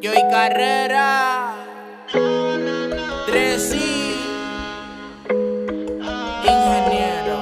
Yo y Carrera, 3 ingeniero.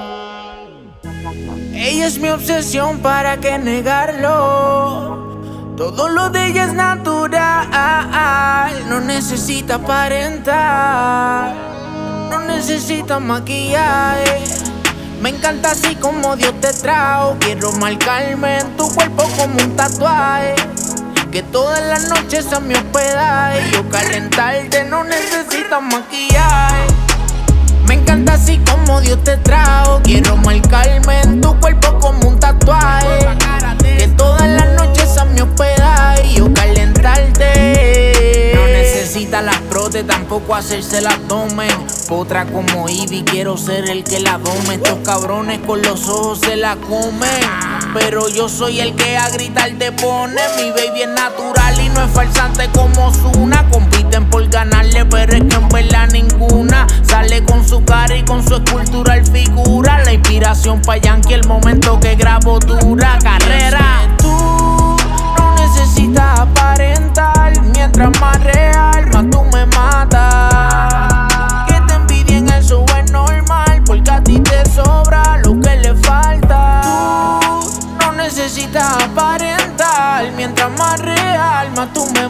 Ella es mi obsesión, ¿para qué negarlo? Todo lo de ella es natural, no necesita aparentar, no necesita maquillaje. Me encanta así como Dios te trajo. Quiero marcarme en tu cuerpo como un tatuaje, que todas las noches a mi hospedaje. Yo calentarte, no necesitas maquillaje. Me encanta así como Dios te trajo. Quiero marcarme en tu cuerpo como un tatuaje, que todas las noches a mi hospedaje. Yo calentarte. No necesita las protes, tampoco hacerse el abdomen. Otra como Ivy, quiero ser el que la dome. Estos cabrones con los ojos se la comen, pero yo soy el que a gritar te pone. Mi baby es natural y no es farsante como Zuna. Compiten por ganarle, pero es que en verdad ninguna sale con su cara y con su escultural figura. La inspiración pa' Yankee, el momento que grabo dura. Carrera, tú no necesitas aparentar. Mientras más real, más tú me matas. Que te envidien, eso es normal, porque a ti te sobra lo que le falta. Tú no necesitas aparentar. Mientras más real, más tú me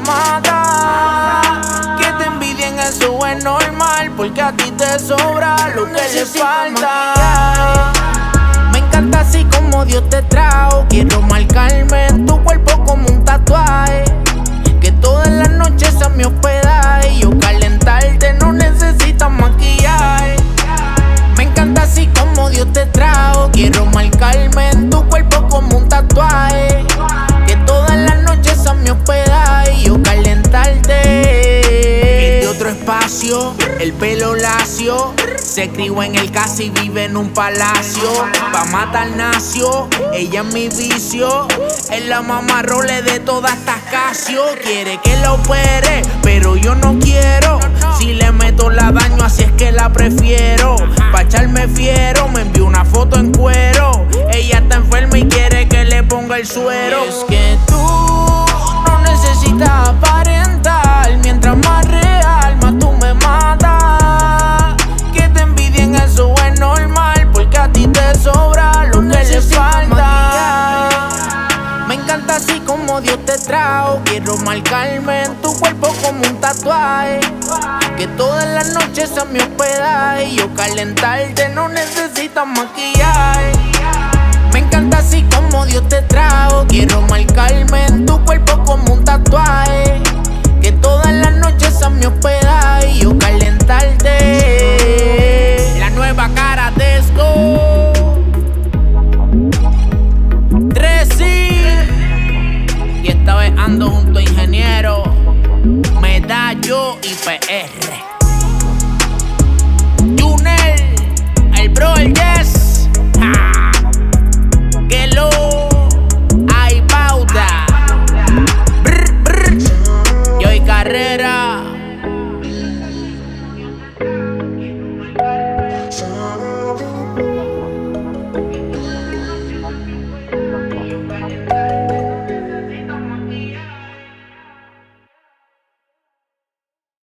matas. Que te envidien, eso es normal, porque a ti te sobra lo que le falta. Me encanta así como Dios te trajo. Quiero marcarme en tu cuerpo como un tatuaje, que todas las noches a mi hospedaje. Yo calentarte, no necesitas maquillaje. Me encanta así como Dios te trajo. Quiero marcarme en tu cuerpo como un tatuaje, que todas las noches a mi hospedaje. Yo calentarte. Es de otro espacio, el pelo lacio. Se crió en el casa y vive en un palacio. Pa' matar nació, ella es mi vicio. Es la mamarrole de todas estas Casio. Quiere que la opere, pero yo no quiero. Si le meto la daño, así es que la prefiero. Pa' echarme fiero, me envió una foto en cuero. Ella está enferma y quiere que le ponga el suero. Es que tú no necesitas aparentar. Mientras más real, más tú me matas. Que te envidien, eso es normal, porque a ti te sobra lo que le falta. Me encanta así como Dios te trajo. Quiero marcarme en tu cuerpo como un tatuaje, que todas las noches a mi hospedaje. Yo calentarte, no necesitas maquillaje. Me encanta así como Dios te